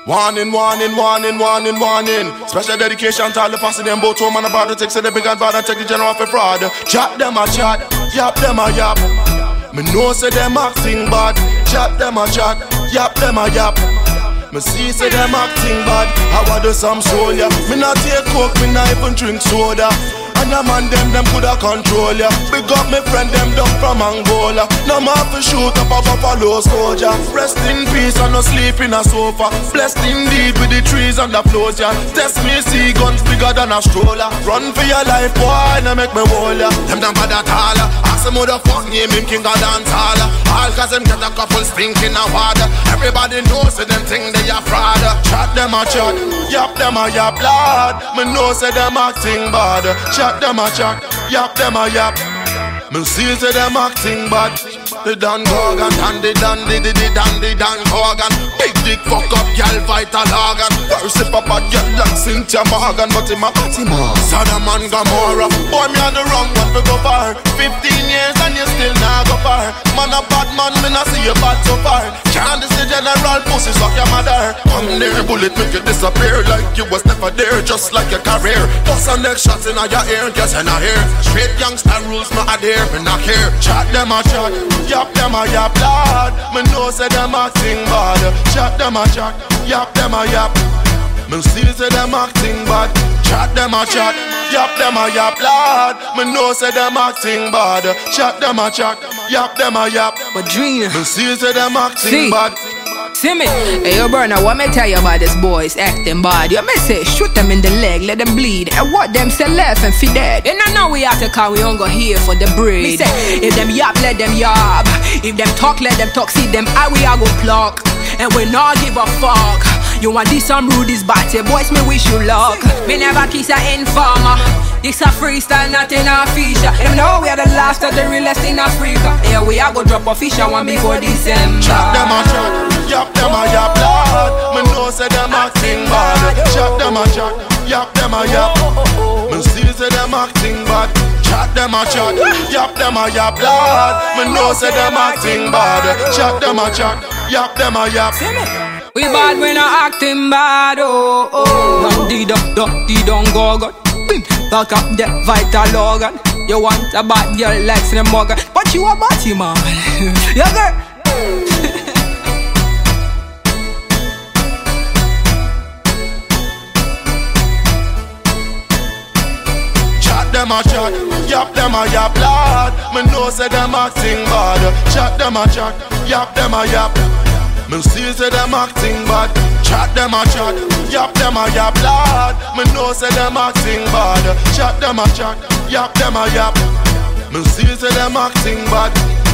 Warning, warning, warning, warning, warning. Special dedication to all the posse, them both home and about to take the big and bad and take the general for fraud. Chat them a chat, yap them a yap. Me know say them acting bad. Chat them a chat, yap them a yap. Me see say them acting bad. I want do some soul, yeah. Me not take coke, me not even drink soda. And a man them coulda control ya. Big up me friend them down from Angola. No man fi shoot up a buffalo soldier. Rest in peace and no sleep in a sofa. Blessed indeed with the trees and the floors ya. Test me see guns bigger than a stroller. Run for your life boy, no make me hold ya. Them bad at all. Ask them who the fuck name him king of dance hall. All cause them get a couple stinking of water. Everybody knows say them think they are fraud. Chat them a chat, yap them a yap lad. Me know say them acting bad. Chat them a chat, yap them a yap. Me see say them acting bad. The Dan Gorgon and the Dan Gorgon. Big dick fuck up girl fight a organ. First if a bad girl like Cynthia Morgan, but him a Sodom and Gomorrah. Boy me on the wrong one to go far. 15 years and you still not go far. Man a bad man, me not see you bad so far. Can't this the general pussy suck your mother. Come there bullet make you disappear like you was never there, just like your career. Bust a next shot in your ear, guess in a hair. Straight youngster rules not adhere, me not care. Chat them a chat, yap them a yap lad. Me know say them acting bad. Chat them a chat, yap them a yap. Me see say them acting bad. Chat them a chat, yap them a yap lad. Me know say them acting bad. Chat them a chat, yap them a yap. But dream. Me see say them acting bad. See me? Hey, yo, Burner, what me tell you about this boys acting bad? You may say, shoot them in the leg, let them bleed. And what them say left and feed dead. And I know we have to call, we don't go here for the breed. Me say, if them yap, let them yap. If them talk, let them talk. See them, I we are go pluck. And we not give a fuck. You want this some rude, this batty boys, me wish you luck. Me never kiss a informer. This a freestyle, not in a feature. Them know we are the last of the realest in Africa. Here we are go drop a fish one before December. Chat them a chat, yap them a yap lad. Me know say them acting bad. Chat them a chat, yap them a yap. Me see say them acting bad. Chat them a chat, yap them a yap lad. Me know say them acting bad. Chat them a chat, yap them a yap. We bad when I acting bad, oh, oh. Don't go, go. Back up the vital organ. You want a bad girl like Slim Morgan, but you a batty man. Yeah, girl. Chat them a chat, yap them a yap lad. Me know say them acting bad. Chat them a chat, yap them a yap. Me see say them acting bad. Chat them a chat, yap them a yap lad. Me know say them acting bad. Chat them a chat, yap them a yap. Me see say them acting bad.